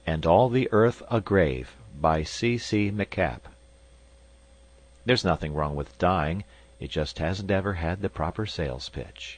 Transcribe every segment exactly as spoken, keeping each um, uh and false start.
And All the Earth a Grave, by C. C. McCabe. There's nothing wrong with dying, it just hasn't ever had the proper sales pitch.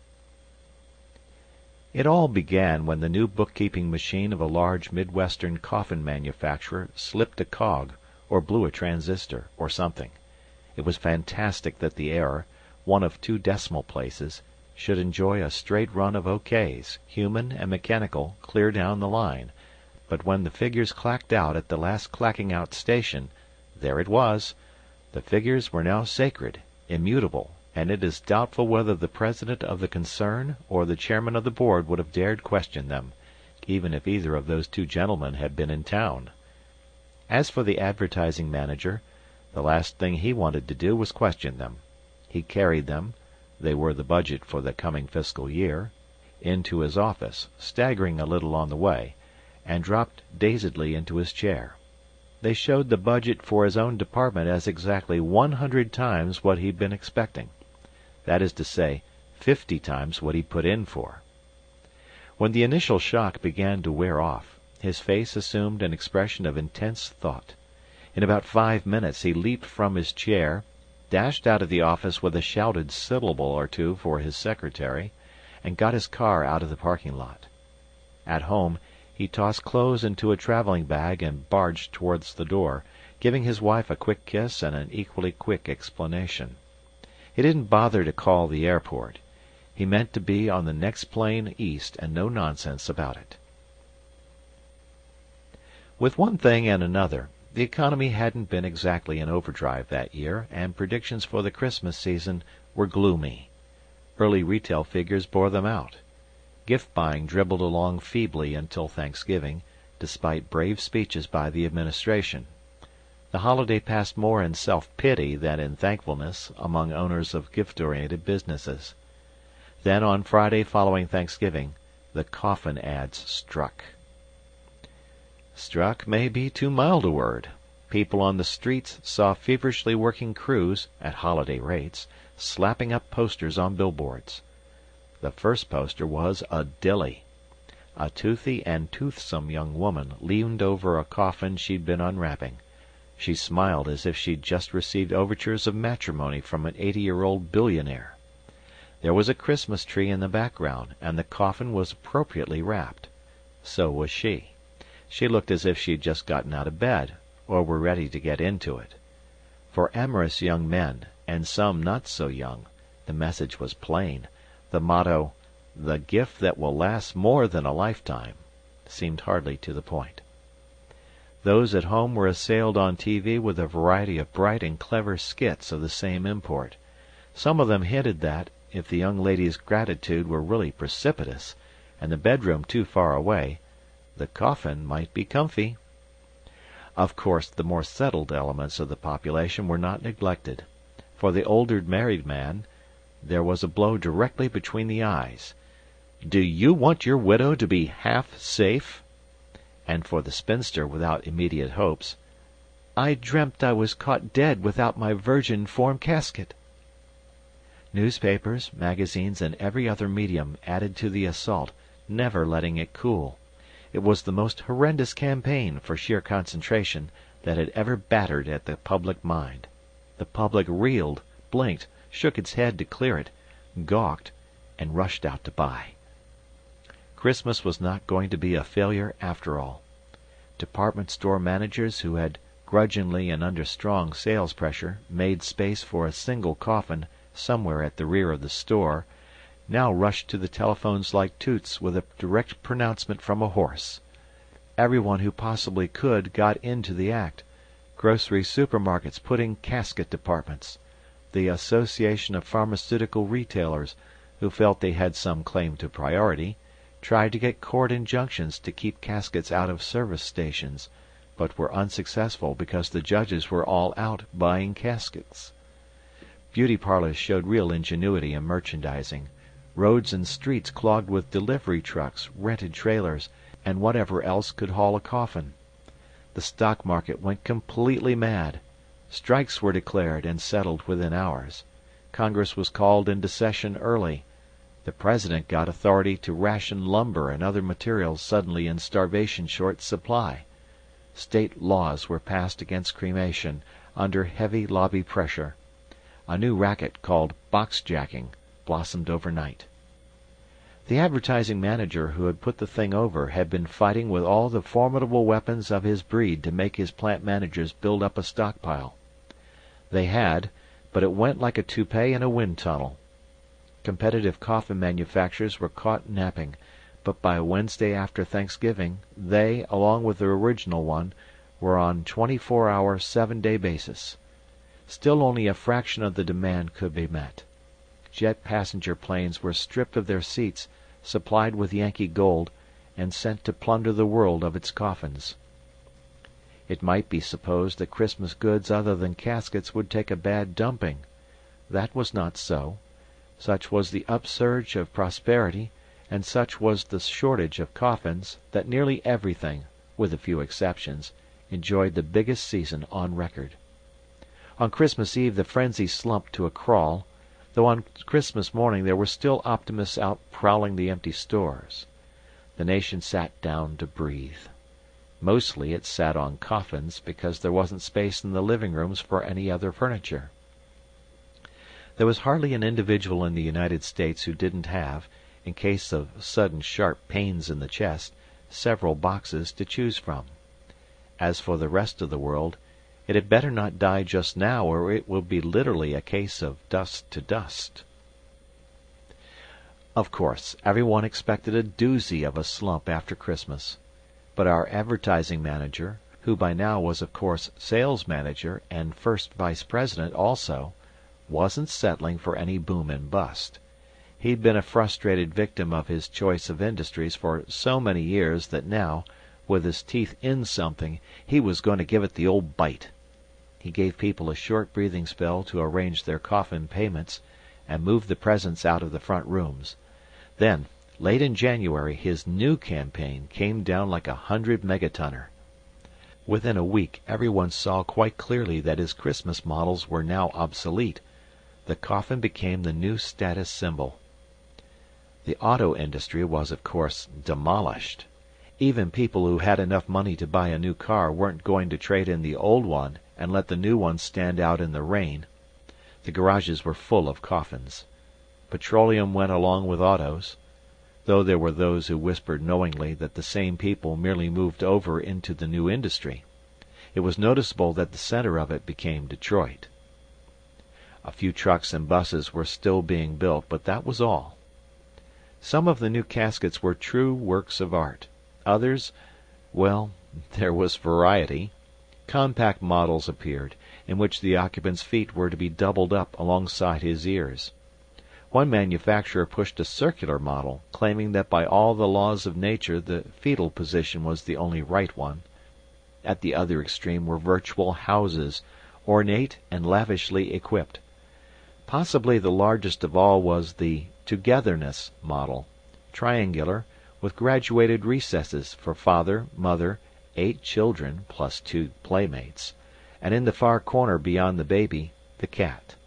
It all began when the new bookkeeping machine of a large Midwestern coffin manufacturer slipped a cog, or blew a transistor, or something. It was fantastic that the error, one of two decimal places, should enjoy a straight run of O Ks, human and mechanical, clear down the line. But when the figures clacked out at the last clacking out station, there it was. The figures were now sacred, immutable, and it is doubtful whether the president of the concern or the chairman of the board would have dared question them, even if either of those two gentlemen had been in town. As for the advertising manager, the last thing he wanted to do was question them. He carried them, they were the budget for the coming fiscal year, into his office, staggering a little on the way, and dropped dazedly into his chair. They showed the budget for his own department as exactly one hundred times what he'd been expecting. That is to say, fifty times what he'd put in for. When the initial shock began to wear off, his face assumed an expression of intense thought. In about five minutes he leaped from his chair, dashed out of the office with a shouted syllable or two for his secretary, and got his car out of the parking lot. At home, he tossed clothes into a traveling bag and barged towards the door, giving his wife a quick kiss and an equally quick explanation. He didn't bother to call the airport. He meant to be on the next plane east, and no nonsense about it. With one thing and another, the economy hadn't been exactly in overdrive that year, and predictions for the Christmas season were gloomy. Early retail figures bore them out. Gift-buying dribbled along feebly until Thanksgiving, despite brave speeches by the administration. The holiday passed more in self-pity than in thankfulness among owners of gift-oriented businesses. Then, on Friday following Thanksgiving, the coffin ads struck. Struck may be too mild a word. People on the streets saw feverishly working crews, at holiday rates, slapping up posters on billboards. The first poster was a dilly. A toothy and toothsome young woman leaned over a coffin she'd been unwrapping. She smiled as if she'd just received overtures of matrimony from an eighty-year-old billionaire. There was a Christmas tree in the background, and the coffin was appropriately wrapped. So was she. She looked as if she'd just gotten out of bed, or were ready to get into it. For amorous young men, and some not so young, the message was plain. The motto, "The gift that will last more than a lifetime," seemed hardly to the point. Those at home were assailed on T V with a variety of bright and clever skits of the same import. Some of them hinted that, if the young lady's gratitude were really precipitous, and the bedroom too far away, the coffin might be comfy. Of course, the more settled elements of the population were not neglected. For the older married man, there was a blow directly between the eyes. "Do you want your widow to be half safe?" And for the spinster without immediate hopes, "I dreamt I was caught dead without my virgin form casket." Newspapers, magazines, and every other medium added to the assault, never letting it cool. It was the most horrendous campaign, for sheer concentration, that had ever battered at the public mind. The public reeled, blinked, shook its head to clear it, gawked, and rushed out to buy. Christmas was not going to be a failure after all. Department store managers who had grudgingly and under strong sales pressure made space for a single coffin somewhere at the rear of the store now rushed to the telephones like toots with a direct pronouncement from a horse. Everyone who possibly could got into the act. Grocery supermarkets put in casket departments. The Association of Pharmaceutical Retailers, who felt they had some claim to priority, tried to get court injunctions to keep caskets out of service stations, but were unsuccessful because the judges were all out buying caskets. Beauty parlors showed real ingenuity in merchandising. Roads and streets clogged with delivery trucks, rented trailers, and whatever else could haul a coffin. The stock market went completely mad. Strikes were declared and settled within hours. Congress was called into session early. The President got authority to ration lumber and other materials suddenly in starvation short supply. State laws were passed against cremation, under heavy lobby pressure. A new racket called boxjacking blossomed overnight. The advertising manager who had put the thing over had been fighting with all the formidable weapons of his breed to make his plant managers build up a stockpile. They had, but it went like a toupee in a wind tunnel. Competitive coffin manufacturers were caught napping, but by Wednesday after Thanksgiving they, along with the original one, were on twenty-four hour, seven-day basis. Still only a fraction of the demand could be met. Jet passenger planes were stripped of their seats, supplied with Yankee gold, and sent to plunder the world of its coffins. It might be supposed that Christmas goods other than caskets would take a bad dumping. That was not so. Such was the upsurge of prosperity, and such was the shortage of coffins, that nearly everything, with a few exceptions, enjoyed the biggest season on record. On Christmas Eve the frenzy slumped to a crawl, though on Christmas morning there were still optimists out prowling the empty stores. The nation sat down to breathe. Mostly it sat on coffins, because there wasn't space in the living rooms for any other furniture. There was hardly an individual in the United States who didn't have, in case of sudden sharp pains in the chest, several boxes to choose from. As for the rest of the world, it had better not die just now, or it will be literally a case of dust to dust. Of course, everyone expected a doozy of a slump after Christmas. But our advertising manager, who by now was of course sales manager and first vice president also, wasn't settling for any boom and bust. He'd been a frustrated victim of his choice of industries for so many years that now, with his teeth in something, he was going to give it the old bite. He gave people a short breathing spell to arrange their coffin payments, and move the presents out of the front rooms. Then, late in January, his new campaign came down like a hundred megatonner. Within a week everyone saw quite clearly that his Christmas models were now obsolete. The coffin became the new status symbol. The auto industry was, of course, demolished. Even people who had enough money to buy a new car weren't going to trade in the old one and let the new one stand out in the rain. The garages were full of coffins. Petroleum went along with autos, though there were those who whispered knowingly that the same people merely moved over into the new industry. It was noticeable that the center of it became Detroit. A few trucks and buses were still being built, but that was all. Some of the new caskets were true works of art. Others, well, there was variety. Compact models appeared, in which the occupant's feet were to be doubled up alongside his ears. One manufacturer pushed a circular model, claiming that by all the laws of nature the fetal position was the only right one. At the other extreme were virtual houses, ornate and lavishly equipped. Possibly the largest of all was the togetherness model, triangular, with graduated recesses for father, mother, eight children plus two playmates, and in the far corner beyond the baby, the cat.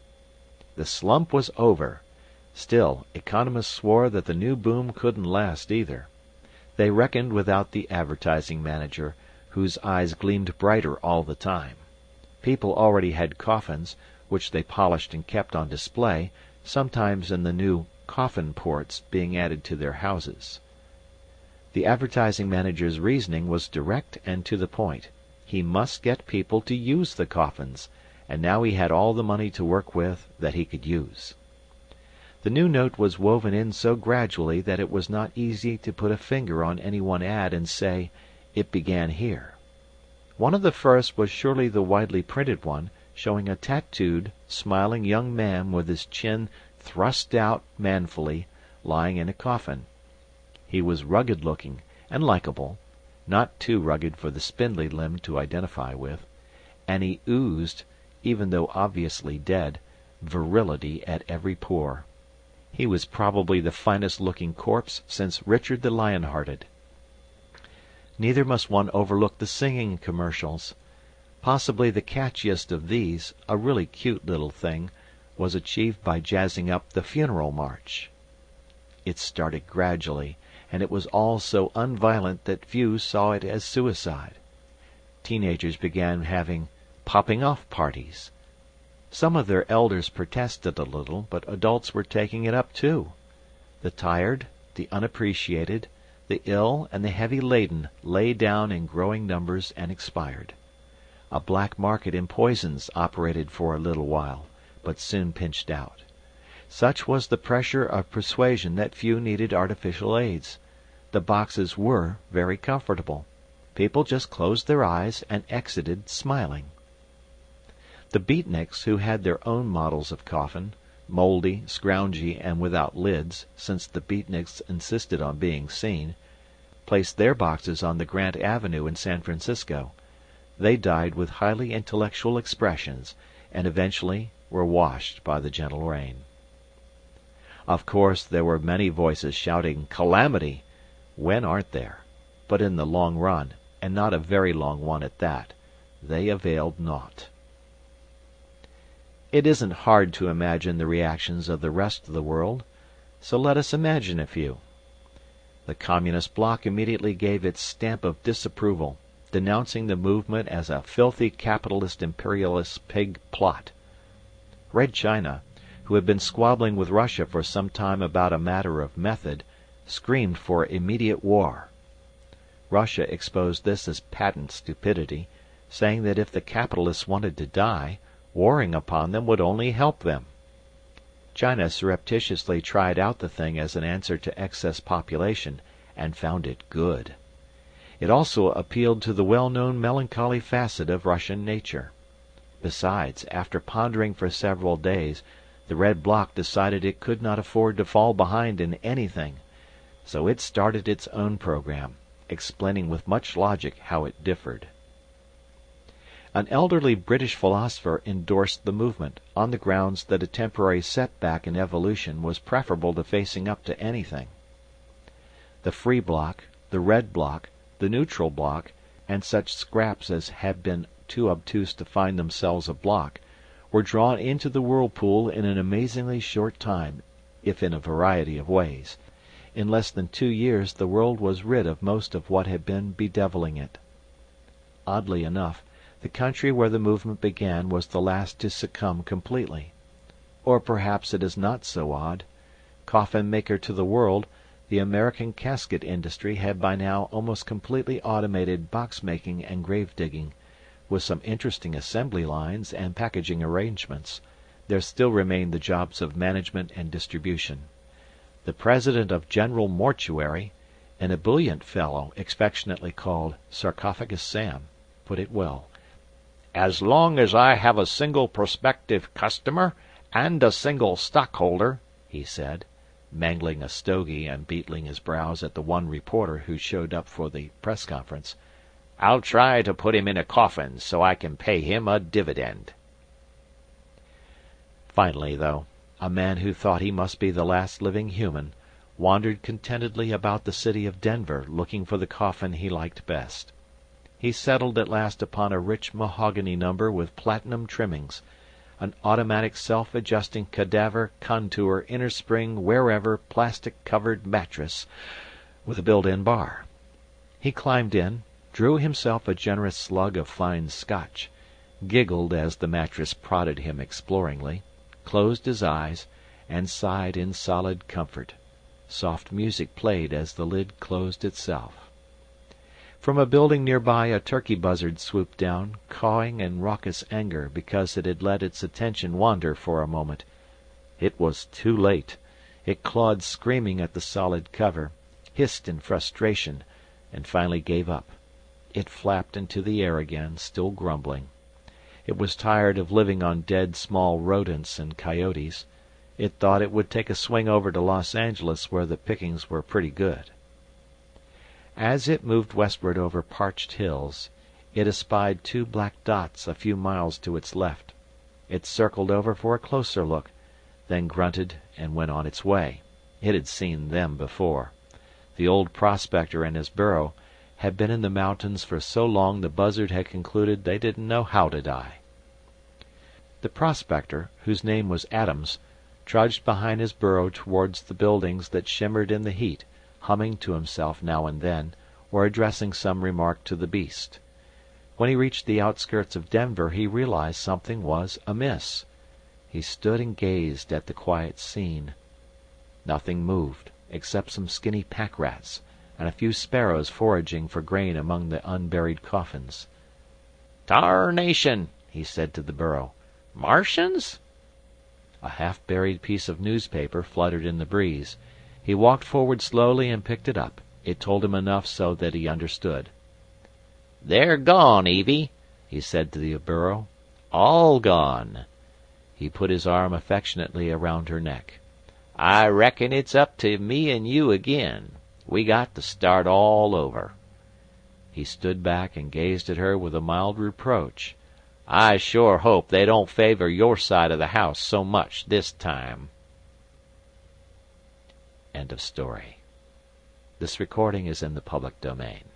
The slump was over. Still, economists swore that the new boom couldn't last either. They reckoned without the advertising manager, whose eyes gleamed brighter all the time. People already had coffins, which they polished and kept on display, sometimes in the new coffin ports being added to their houses. The advertising manager's reasoning was direct and to the point. He must get people to use the coffins, and now he had all the money to work with that he could use. The new note was woven in so gradually that it was not easy to put a finger on any one ad and say, "It began here." One of the first was surely the widely printed one, showing a tattooed, smiling young man with his chin thrust out manfully, lying in a coffin. He was rugged-looking and likable, not too rugged for the spindly-limbed to identify with, and he oozed, even though obviously dead, virility at every pore. He was probably the finest-looking corpse since Richard the Lion-Hearted. Neither must one overlook the singing commercials. Possibly the catchiest of these, a really cute little thing, was achieved by jazzing up the Funeral March. It started gradually, and it was all so unviolent that few saw it as suicide. Teenagers began having popping-off parties. Some of their elders protested a little, but adults were taking it up too. The tired, the unappreciated, the ill and the heavy-laden lay down in growing numbers and expired. A black market in poisons operated for a little while, but soon pinched out. Such was the pressure of persuasion that few needed artificial aids. The boxes were very comfortable. People just closed their eyes and exited smiling. The beatniks, who had their own models of coffin, mouldy, scroungy, and without lids, since the beatniks insisted on being seen, placed their boxes on the Grant Avenue in San Francisco. They died with highly intellectual expressions, and eventually were washed by the gentle rain. Of course, there were many voices shouting "Calamity!" When aren't there? But in the long run, and not a very long one at that, they availed naught. It isn't hard to imagine the reactions of the rest of the world, so let us imagine a few. The Communist bloc immediately gave its stamp of disapproval, denouncing the movement as a filthy capitalist imperialist pig plot. Red China, who had been squabbling with Russia for some time about a matter of method, screamed for immediate war. Russia exposed this as patent stupidity, saying that if the capitalists wanted to die, warring upon them would only help them. China surreptitiously tried out the thing as an answer to excess population, and found it good. It also appealed to the well-known melancholy facet of Russian nature. Besides, after pondering for several days, the Red Bloc decided it could not afford to fall behind in anything, so it started its own program, explaining with much logic how it differed. An elderly British philosopher endorsed the movement, on the grounds that a temporary setback in evolution was preferable to facing up to anything. The Free Bloc, the Red Bloc, the Neutral Bloc, and such scraps as had been too obtuse to find themselves a bloc, were drawn into the whirlpool in an amazingly short time, if in a variety of ways. In less than two years the world was rid of most of what had been bedeviling it. Oddly enough, the country where the movement began was the last to succumb completely. Or perhaps it is not so odd. Coffin maker to the world, the American casket industry had by now almost completely automated box-making and grave-digging. With some interesting assembly lines and packaging arrangements, there still remained the jobs of management and distribution. The president of General Mortuary, an ebullient fellow affectionately called Sarcophagus Sam, put it well. "As long as I have a single prospective customer and a single stockholder," he said, mangling a stogie and beetling his brows at the one reporter who showed up for the press conference, "I'll try to put him in a coffin so I can pay him a dividend." Finally, though, a man who thought he must be the last living human wandered contentedly about the city of Denver looking for the coffin he liked best. He settled at last upon a rich mahogany number with platinum trimmings, an automatic self-adjusting cadaver contour innerspring wherever plastic-covered mattress with a built-in bar. He climbed in, drew himself a generous slug of fine Scotch, giggled as the mattress prodded him exploringly, closed his eyes, and sighed in solid comfort. Soft music played as the lid closed itself. From a building nearby a turkey buzzard swooped down, cawing in raucous anger because it had let its attention wander for a moment. It was too late. It clawed screaming at the solid cover, hissed in frustration, and finally gave up. It flapped into the air again, still grumbling. It was tired of living on dead small rodents and coyotes. It thought it would take a swing over to Los Angeles where the pickings were pretty good. As it moved westward over parched hills, it espied two black dots a few miles to its left. It circled over for a closer look, then grunted and went on its way. It had seen them before. The old prospector and his burro had been in the mountains for so long the buzzard had concluded they didn't know how to die. The prospector, whose name was Adams, trudged behind his burro towards the buildings that shimmered in the heat, humming to himself now and then, or addressing some remark to the beast. When he reached the outskirts of Denver he realized something was amiss. He stood and gazed at the quiet scene. Nothing moved, except some skinny pack rats and a few sparrows foraging for grain among the unburied coffins. "Tarnation!" he said to the burro. "Martians?" A half-buried piece of newspaper fluttered in the breeze. He walked forward slowly and picked it up. It told him enough so that he understood. "They're gone, Evie," he said to the burro. "All gone." He put his arm affectionately around her neck. "I reckon it's up to me an' you agin. We got to start all over." He stood back and gazed at her with a mild reproach. "I sure hope they don't favor your side of the house so much this time." End of story. This recording is in the public domain.